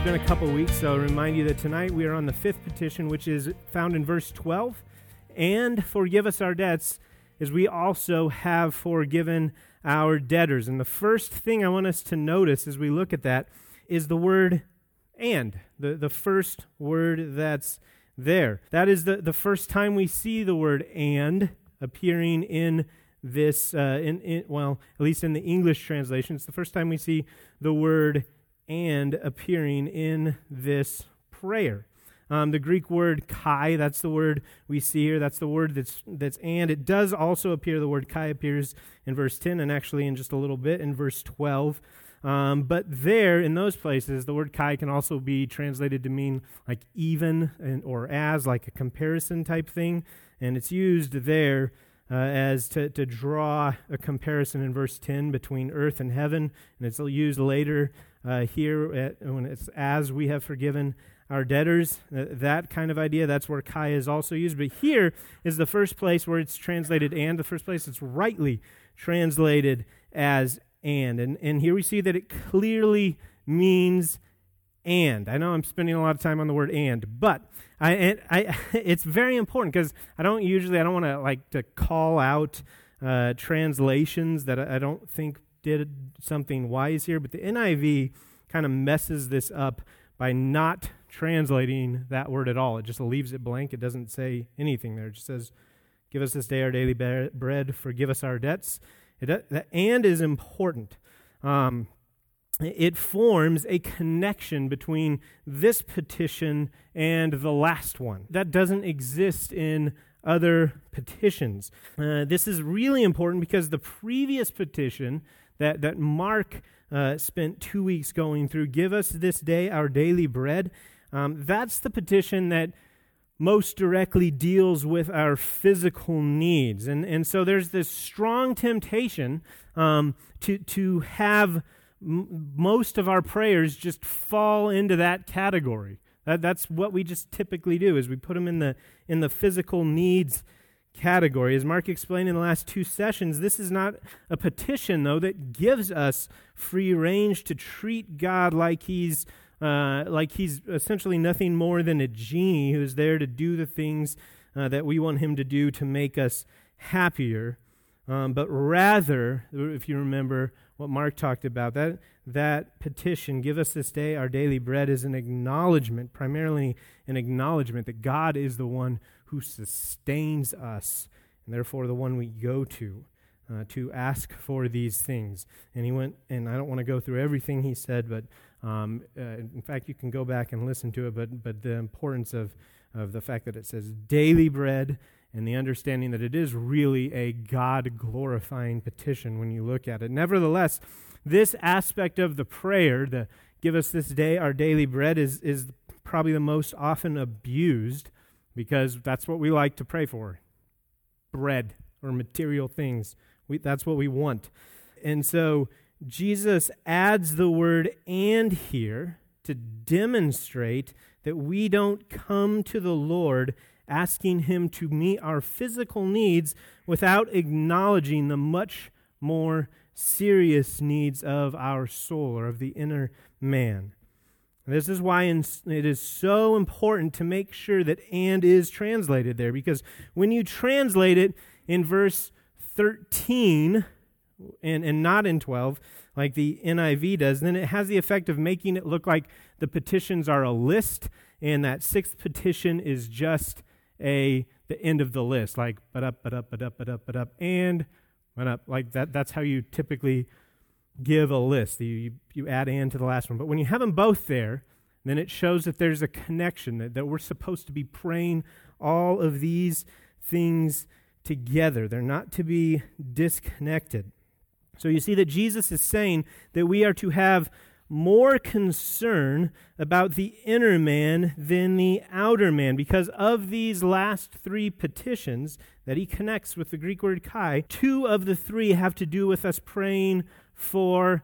been a couple weeks, so I'll remind you that tonight we are on the fifth petition, which is found in verse 12. And forgive us our debts, as we also have forgiven our debtors. And the first thing I want us to notice as we look at that is the word and, the first word that's there. That is the first time we see the word and appearing in this, well, at least in the English translation. It's the first time we see the word and appearing in this prayer. The Greek word kai, that's the word we see here. That's the word that's and. It does also appear, the word kai appears in verse 10 and actually in just a little bit in verse 12. But there, in those places, the word kai can also be translated to mean like even or as, like a comparison type thing. And it's used there as to draw a comparison in verse 10 between earth and heaven. And it's used later here when it's as we have forgiven our debtors, that kind of idea. That's where kai is also used. But here is the first place where it's translated and, the first place it's rightly translated as and here we see that it clearly means and. I know I'm spending a lot of time on the word and, but it's very important because I don't want to call out translations that I don't think did something wise here, but the NIV kind of messes this up by not translating that word at all. It just leaves it blank. It doesn't say anything there. It just says, give us this day our daily bread, forgive us our debts. The and is important. It forms a connection between this petition and the last one. That doesn't exist in other petitions. This is really important because the previous petition that Mark spent 2 weeks going through, give us this day our daily bread, that's the petition that most directly deals with our physical needs. And so there's this strong temptation to have most of our prayers just fall into that category. That's what we just typically do, is we put them in the physical needs category. As Mark explained in the last two sessions, this is not a petition, though, that gives us free range to treat God like he's essentially nothing more than a genie who's there to do the things that we want him to do to make us happier. But rather, if you remember what Mark talked about, that petition, give us this day our daily bread, is an acknowledgement, primarily an acknowledgement that God is the one who sustains us, and therefore the one we go to ask for these things. And he went, and I don't want to go through everything he said, but in fact, you can go back and listen to it, but the importance of the fact that it says daily bread and the understanding that it is really a God-glorifying petition when you look at it. Nevertheless, this aspect of the prayer, the give us this day our daily bread, is probably the most often abused because that's what we like to pray for, bread or material things. That's what we want. And so Jesus adds the word and here to demonstrate that we don't come to the Lord asking him to meet our physical needs without acknowledging the much more serious needs of our soul or of the inner man. This is why it is so important to make sure that and is translated there, because when you translate it in verse 13 and not in 12, like the NIV does, then it has the effect of making it look like the petitions are a list, and that sixth petition is just the end of the list, like but up, and but up, like that. That's how you typically give a list. You add and to the last one. But when you have them both there, then it shows that there's a connection, that we're supposed to be praying all of these things together. They're not to be disconnected. So you see that Jesus is saying that we are to have more concern about the inner man than the outer man, because of these last three petitions that he connects with the Greek word kai, two of the three have to do with us praying for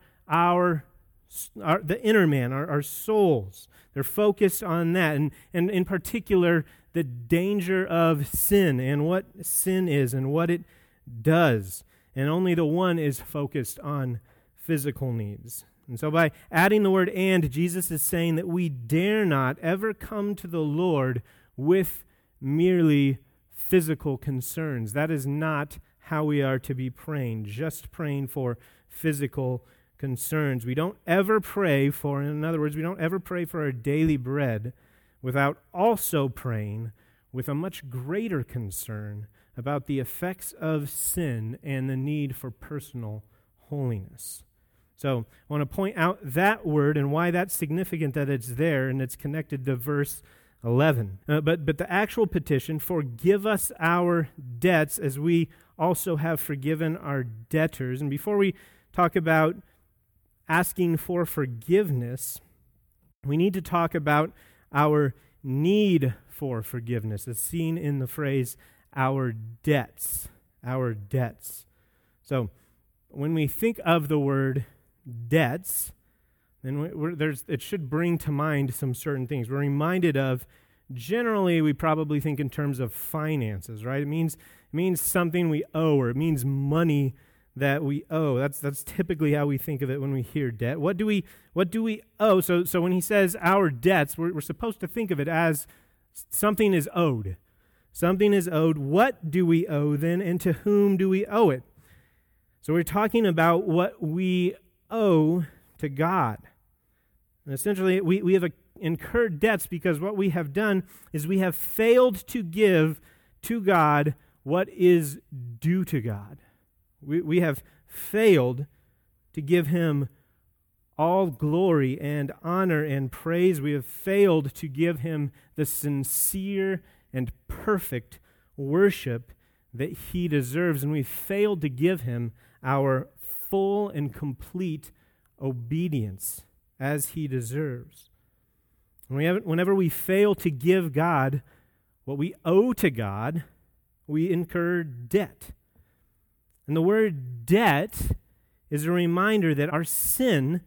the inner man, our souls. They're focused on that, and in particular, the danger of sin and what sin is and what it does. And only the one is focused on physical needs. And so by adding the word "and," Jesus is saying that we dare not ever come to the Lord with merely physical concerns. That is not how we are to be praying, just praying for physical concerns. We don't ever pray for, in other words, we don't ever pray for our daily bread without also praying with a much greater concern about the effects of sin and the need for personal holiness. So I want to point out that word and why that's significant that it's there, and it's connected to verse 11. But the actual petition, forgive us our debts as we also have forgiven our debtors. And before we talk about asking for forgiveness, we need to talk about our need for forgiveness, as seen in the phrase, our debts. Our debts. So when we think of the word debts, then it should bring to mind some certain things. We're reminded of, generally, we probably think in terms of finances, right? It means something we owe, or it means money that we owe. That's typically how we think of it when we hear debt. What do we owe? So when he says our debts, we're supposed to think of it as something is owed. Something is owed. What do we owe then, and to whom do we owe it? So we're talking about what we owe to God. And essentially, we have incurred debts because what we have done is we have failed to give to God what is due to God. We have failed to give him all glory and honor and praise. We have failed to give him the sincere and perfect worship that he deserves, and we failed to give him our full and complete obedience as he deserves. Whenever we fail to give God what we owe to God, we incur debt. And the word debt is a reminder that our sin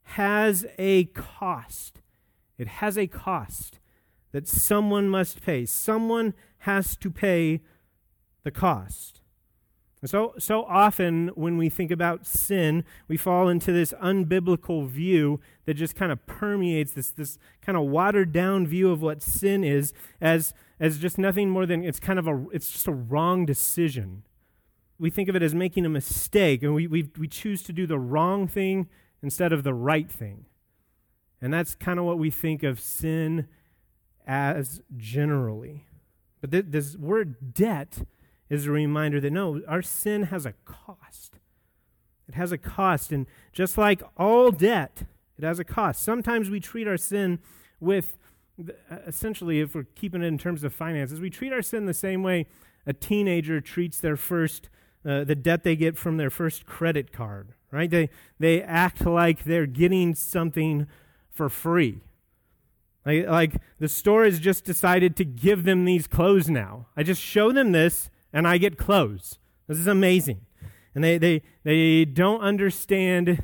has a cost. It has a cost that someone must pay. Someone has to pay the cost. And so often when we think about sin, we fall into this unbiblical view that just kind of permeates this kind of watered down view of what sin is as just nothing more than it's just a wrong decision. We think of it as making a mistake, and we choose to do the wrong thing instead of the right thing. And that's kind of what we think of sin as generally. But this word debt is a reminder that no, our sin has a cost. It has a cost, and just like all debt, it has a cost. Sometimes we treat our sin with, essentially, if we're keeping it in terms of finances, we treat our sin the same way a teenager treats their first, the debt they get from their first credit card, right? They act like they're getting something for free. Like the store has just decided to give them these clothes now. I just show them this, and I get clothes. This is amazing. And they don't understand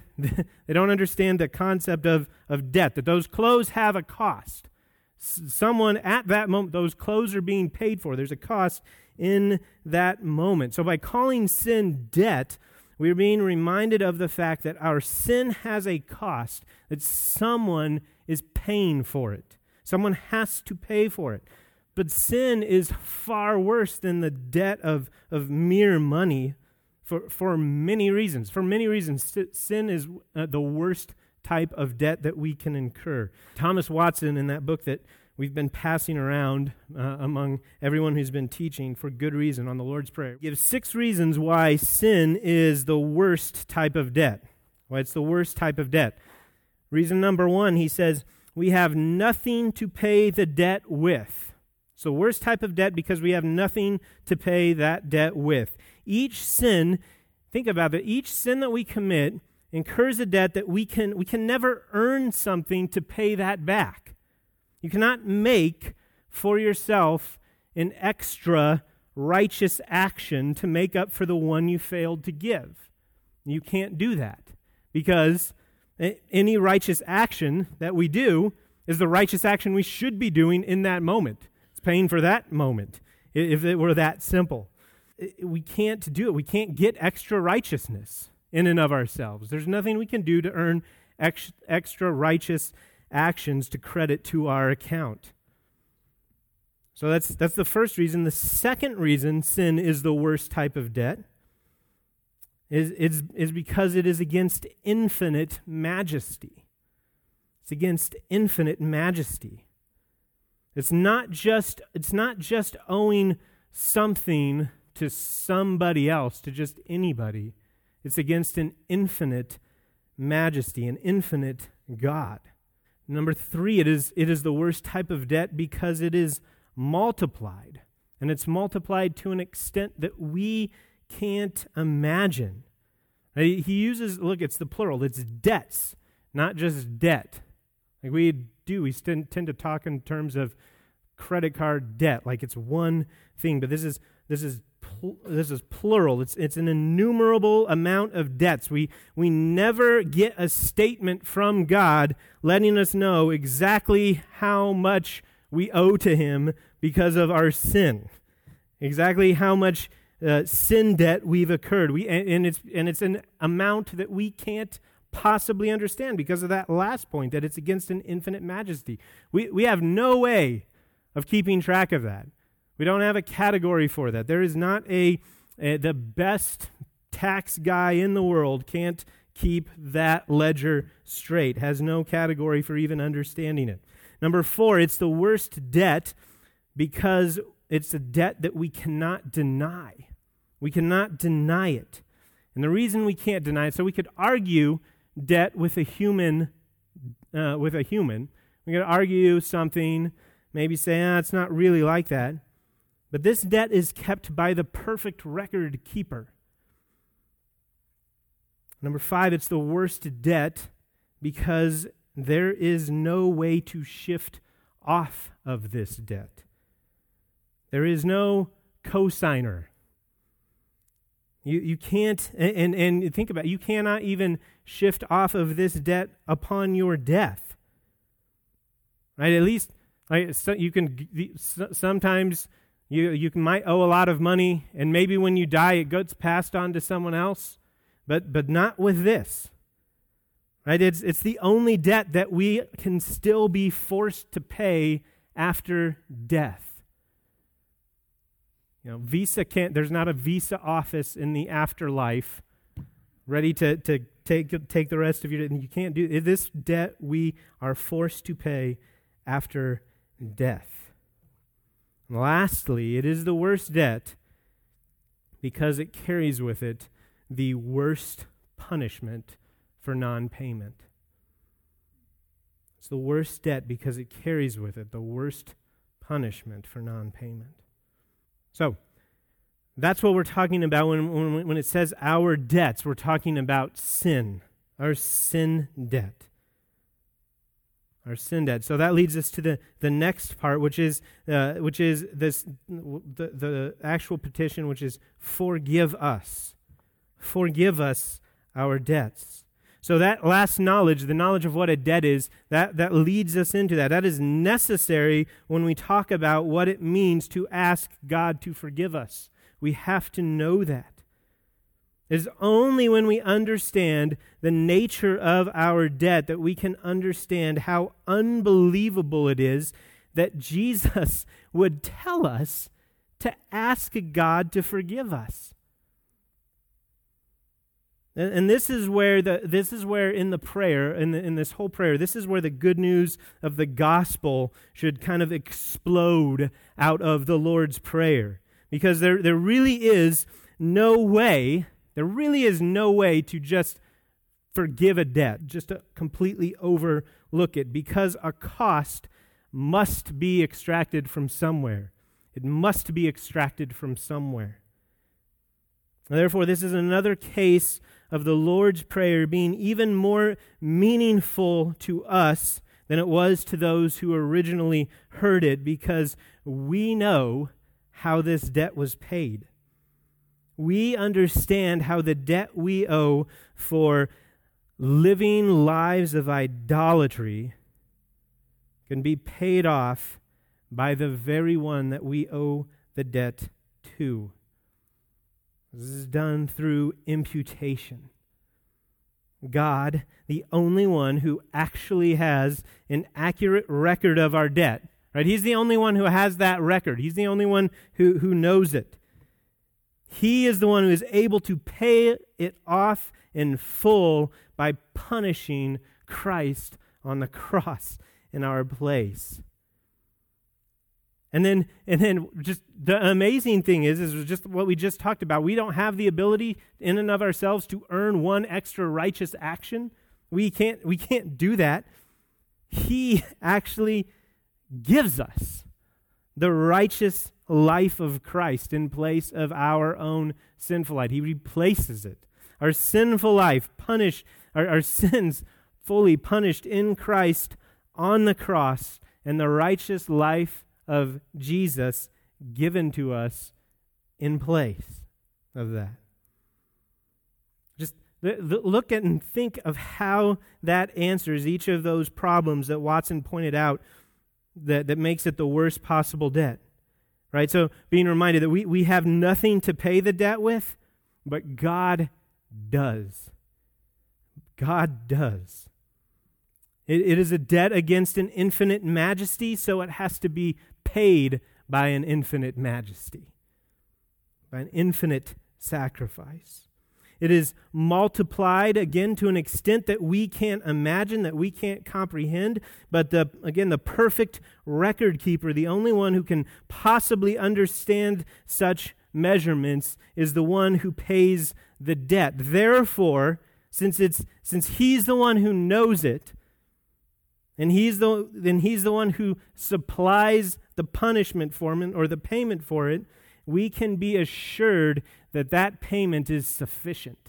the concept of debt, that those clothes have a cost. Someone at that moment, those clothes are being paid for. There's a cost in that moment. So by calling sin debt, we're being reminded of the fact that our sin has a cost, that someone is paying for it. Someone has to pay for it. But sin is far worse than the debt of mere money for many reasons. For many reasons, sin is the worst type of debt that we can incur. Thomas Watson, in that book that we've been passing around among everyone who's been teaching for good reason on the Lord's Prayer, gives 6 reasons why sin is the worst type of debt. Why it's the worst type of debt. Reason number 1, he says, we have nothing to pay the debt with. So worst type of debt because we have nothing to pay that debt with. Each sin, think about it, each sin that we commit incurs a debt that we can never earn something to pay that back. You cannot make for yourself an extra righteous action to make up for the one you failed to give. You can't do that because any righteous action that we do is the righteous action we should be doing in that moment. It's paying for that moment, if it were that simple. We can't do it. We can't get extra righteousness in and of ourselves. There's nothing we can do to earn extra righteous actions to credit to our account. So that's the first reason. The second reason sin is the worst type of debt is because it is against infinite majesty. It's against infinite majesty. It's not just owing something to somebody else, to just anybody. It's against an infinite majesty, an infinite God. Number 3, it is the worst type of debt because it is multiplied. And it's multiplied to an extent that we can't imagine. He uses, look, it's the plural. It's debts, not just debt. Like we tend to talk in terms of credit card debt, like it's one thing. But this is plural. It's an innumerable amount of debts. We never get a statement from God letting us know exactly how much we owe to Him because of our sin, exactly how much sin debt we've incurred. It's an amount that we can't possibly understand because of that last point, that it's against an infinite majesty. We have no way of keeping track of that. We don't have a category for that. There is not the best tax guy in the world can't keep that ledger straight, has no category for even understanding it. Number 4, it's the worst debt because it's a debt that we cannot deny. We cannot deny it. And the reason we can't deny it, so we could argue debt with a human. We could argue something, maybe say, it's not really like that. But this debt is kept by the perfect record keeper. Number 5, it's the worst debt because there is no way to shift off of this debt. There is no cosigner. You can't, and think about it, you cannot even shift off of this debt upon your death. Right? At least, you can, sometimes you might owe a lot of money, and maybe when you die it gets passed on to someone else, but not with this. Right? It's the only debt that we can still be forced to pay after death. Visa can't. There's not a Visa office in the afterlife ready to take the rest of your debt. You can't do this debt. We are forced to pay after death. And lastly, it is the worst debt because it carries with it the worst punishment for non-payment. It's the worst debt because it carries with it the worst punishment for non-payment. So, that's what we're talking about when it says our debts. We're talking about sin, our sin debt. Our sin debt. So that leads us to the next part, which is this the actual petition, which is forgive us. Forgive us our debts. So that last knowledge, the knowledge of what a debt is, that leads us into that. That is necessary when we talk about what it means to ask God to forgive us. We have to know that. It is only when we understand the nature of our debt that we can understand how unbelievable it is that Jesus would tell us to ask God to forgive us. And this is where in the prayer, in this whole prayer, this is where the good news of the gospel should kind of explode out of the Lord's Prayer. Because there really is no way to just forgive a debt, just to completely overlook it, because a cost must be extracted from somewhere. It must be extracted from somewhere. And therefore, this is another case of the Lord's Prayer being even more meaningful to us than it was to those who originally heard it, because we know how this debt was paid. We understand how the debt we owe for living lives of idolatry can be paid off by the very one that we owe the debt to. This is done through imputation. God, the only one who actually has an accurate record of our debt. Right? He's the only one who has that record. He's the only one who knows it. He is the one who is able to pay it off in full by punishing Christ on the cross in our place. And then just the amazing thing is just what we just talked about. We don't have the ability in and of ourselves to earn one extra righteous action. We can't do that. He actually gives us the righteous life of Christ in place of our own sinful life. He replaces it. Our sinful life punished, our sins fully punished in Christ on the cross, and the righteous life of Jesus given to us in place of that. Just look at and think of how that answers each of those problems that Watson pointed out that makes it the worst possible debt. Right? So being reminded that we have nothing to pay the debt with, but God does. God does. It is a debt against an infinite majesty, so it has to be paid by an infinite majesty, by an infinite sacrifice. It is multiplied, again, to an extent that we can't imagine, that we can't comprehend. But the perfect record keeper, the only one who can possibly understand such measurements, is the one who pays the debt. Therefore, since he's the one who knows it, and he's the one who supplies the punishment for it, or the payment for it, we can be assured that payment is sufficient.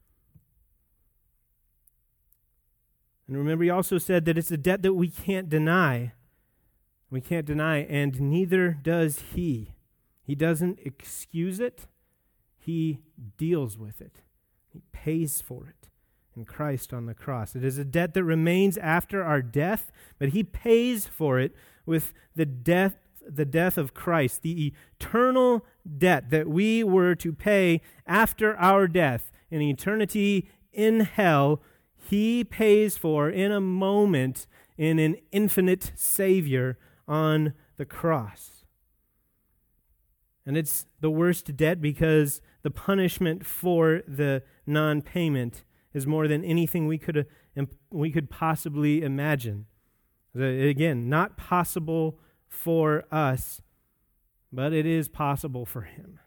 And remember, he also said that it's a debt that we can't deny. We can't deny, and neither does he. He doesn't excuse it. He deals with it. He pays for it in Christ on the cross. It is a debt that remains after our death, but he pays for it with the death of Christ, the eternal debt that we were to pay after our death in eternity in hell. He pays for in a moment in an infinite Savior on the cross. And it's the worst debt because the punishment for the non-payment is more than anything we could possibly imagine. Again, not possible for us, but it is possible for him.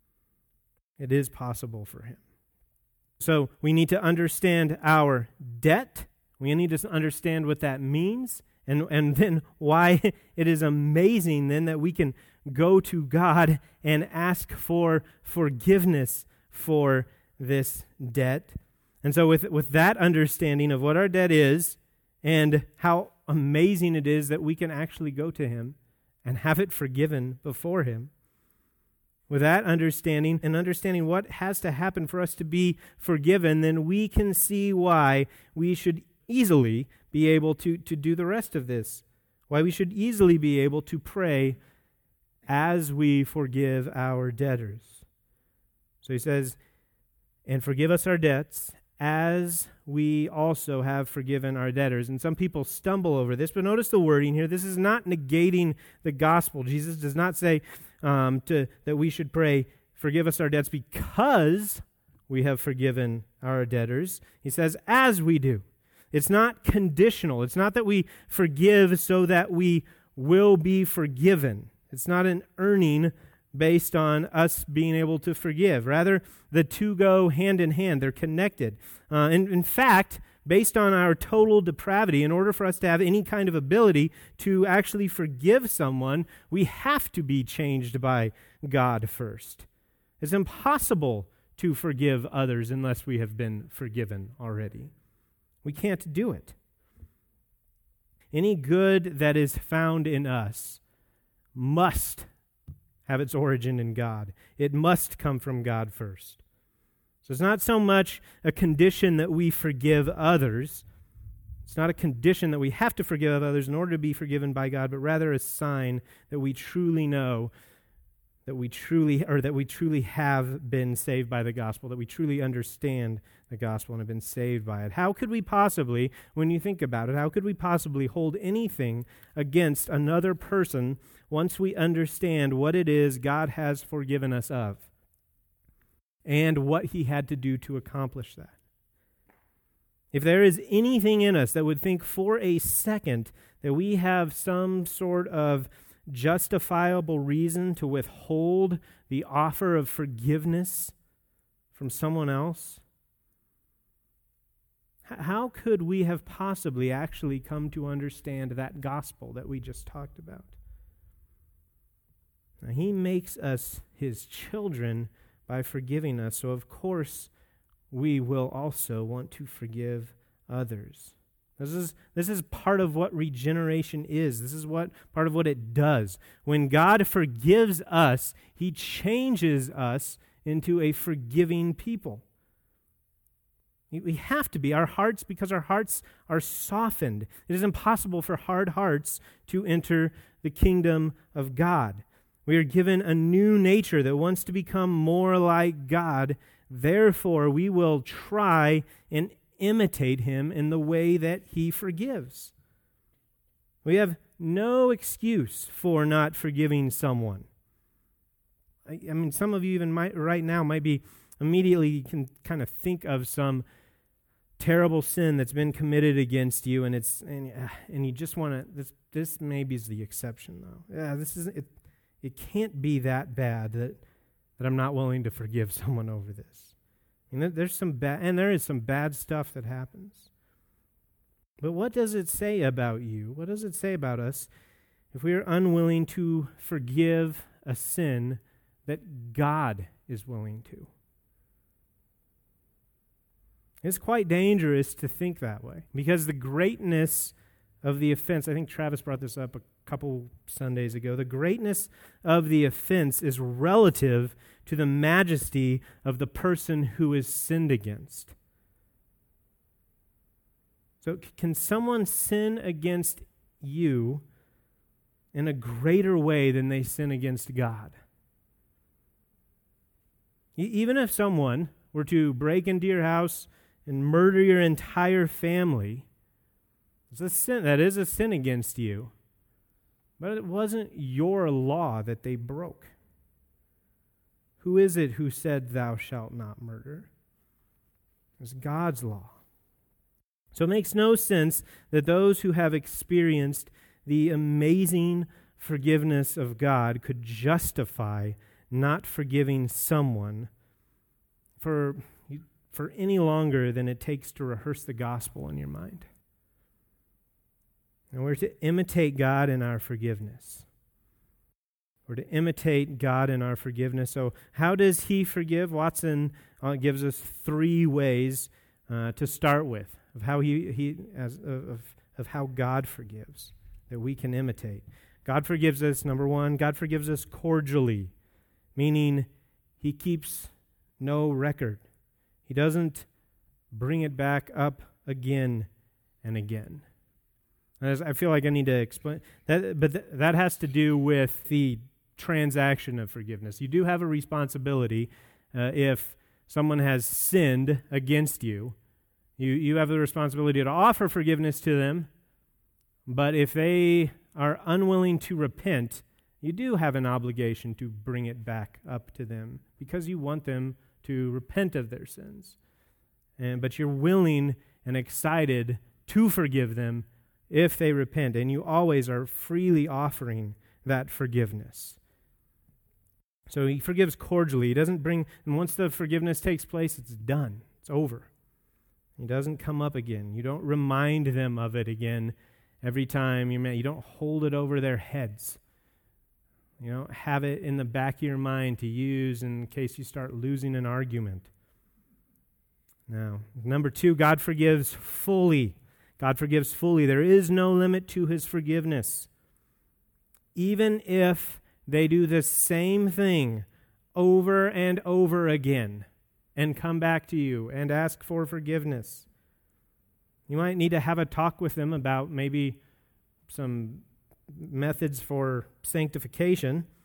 It is possible for him. So we need to understand our debt. We need to understand what that means, and then why it is amazing then that we can go to God and ask for forgiveness for this debt. And so with that understanding of what our debt is and how amazing it is that we can actually go to him and have it forgiven before him, with that understanding and understanding what has to happen for us to be forgiven, then we can see why we should easily be able to do the rest of this, why we should easily be able to pray as we forgive our debtors. So he says, and forgive us our debts as we also have forgiven our debtors. And some people stumble over this, but notice the wording here. This is not negating the gospel. Jesus does not say that we should pray, forgive us our debts because we have forgiven our debtors. He says, as we do. It's not conditional. It's not that we forgive so that we will be forgiven. It's not an earning based on us being able to forgive. Rather, the two go hand in hand. They're connected. In fact, based on our total depravity, in order for us to have any kind of ability to actually forgive someone, we have to be changed by God first. It's impossible to forgive others unless we have been forgiven already. We can't do it. Any good that is found in us must have its origin in God. It must come from God first. So it's not so much a condition that we forgive others. It's not a condition that we have to forgive others in order to be forgiven by God, but rather a sign that we truly know that we truly have been saved by the gospel, that we truly understand the gospel and have been saved by it. How could we possibly, when you think about it, how could we possibly hold anything against another person once we understand what it is God has forgiven us of and what he had to do to accomplish that? If there is anything in us that would think for a second that we have some sort of justifiable reason to withhold the offer of forgiveness from someone else, how could we have possibly actually come to understand that gospel that we just talked about? Now, he makes us his children by forgiving us, so of course we will also want to forgive others. This is part of what regeneration is. This is part of what it does. When God forgives us, he changes us into a forgiving people. We have to be. Our hearts, because our hearts are softened. It is impossible for hard hearts to enter the kingdom of God. We are given a new nature that wants to become more like God. Therefore, we will try and imitate him in the way that he forgives. We have no excuse for not forgiving someone. I mean, some of you even right now might be immediately, you can kind of think of some terrible sin that's been committed against you, and you just want to. This maybe is the exception, though. Yeah, this is it. It can't be that bad that I'm not willing to forgive someone over this. And there is some bad stuff that happens. But what does it say about you? What does it say about us if we are unwilling to forgive a sin that God is willing to? It's quite dangerous to think that way, because the greatness of the offense, I think Travis brought this up a couple Sundays ago, the greatness of the offense is relative to the majesty of the person who is sinned against. So can someone sin against you in a greater way than they sin against God? Even if someone were to break into your house and murder your entire family, it's a sin. That is a sin against you. But it wasn't your law that they broke. Who is it who said, "Thou shalt not murder"? It's God's law. So it makes no sense that those who have experienced the amazing forgiveness of God could justify not forgiving someone for any longer than it takes to rehearse the gospel in your mind. And we're to imitate God in our forgiveness. We're to imitate God in our forgiveness. So how does he forgive? Watson gives us 3 ways to start with of how of how God forgives that we can imitate. God forgives us, number 1, God forgives us cordially, meaning he keeps no record. He doesn't bring it back up again and again. I feel like I need to explain that, but that has to do with the transaction of forgiveness. You do have a responsibility if someone has sinned against you. You have the responsibility to offer forgiveness to them, but if they are unwilling to repent, you do have an obligation to bring it back up to them because you want them to repent of their sins. But you're willing and excited to forgive them if they repent, and you always are freely offering that forgiveness. So he forgives cordially. He doesn't bring, and once the forgiveness takes place, it's done. It's over. He doesn't come up again. You don't remind them of it again every time you're mad. You don't hold it over their heads. You don't have it in the back of your mind to use in case you start losing an argument. Now, number 2, God forgives fully. God forgives fully. There is no limit to his forgiveness. Even if they do the same thing over and over again and come back to you and ask for forgiveness. You might need to have a talk with them about maybe some methods for sanctification,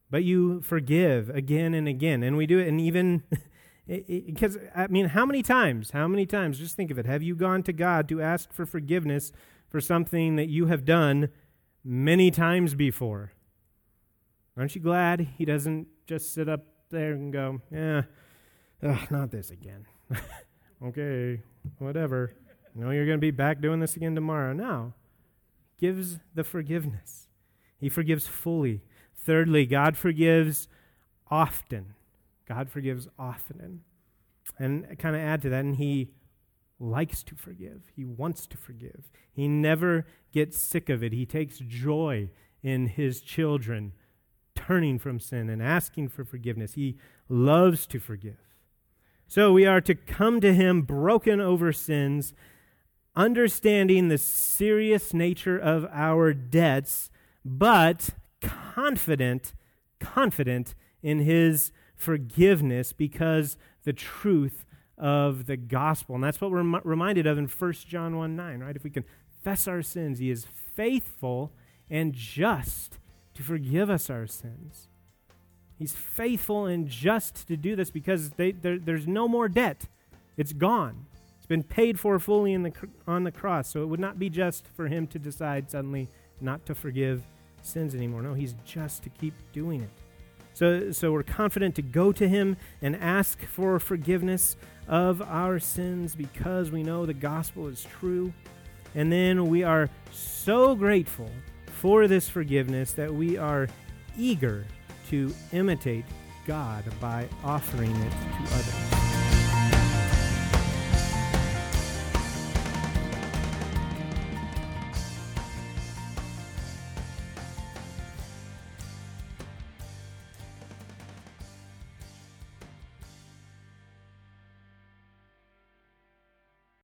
but you forgive again and again. And we do it, and even, because, I mean, how many times, just think of it, have you gone to God to ask for forgiveness for something that you have done many times before? Aren't you glad he doesn't just sit up there and go, not this again. Okay, whatever. No, you're going to be back doing this again tomorrow. No. Gives the forgiveness. He forgives fully. Thirdly, God forgives often. God forgives often. And kind of add to that, and he likes to forgive. He wants to forgive. He never gets sick of it. He takes joy in his children turning from sin and asking for forgiveness. He loves to forgive. So we are to come to him broken over sins, understanding the serious nature of our debts, but confident in his forgiveness because the truth of the gospel. And that's what we're reminded of in 1 John 1:9, right? If we confess our sins, he is faithful and just to forgive us our sins. He's faithful and just to do this because there's no more debt. It's gone. It's been paid for fully on the cross. So it would not be just for him to decide suddenly not to forgive sins anymore. No, he's just to keep doing it. So we're confident to go to him and ask for forgiveness of our sins because we know the gospel is true. And then we are so grateful for this forgiveness that we are eager to imitate God by offering it to others.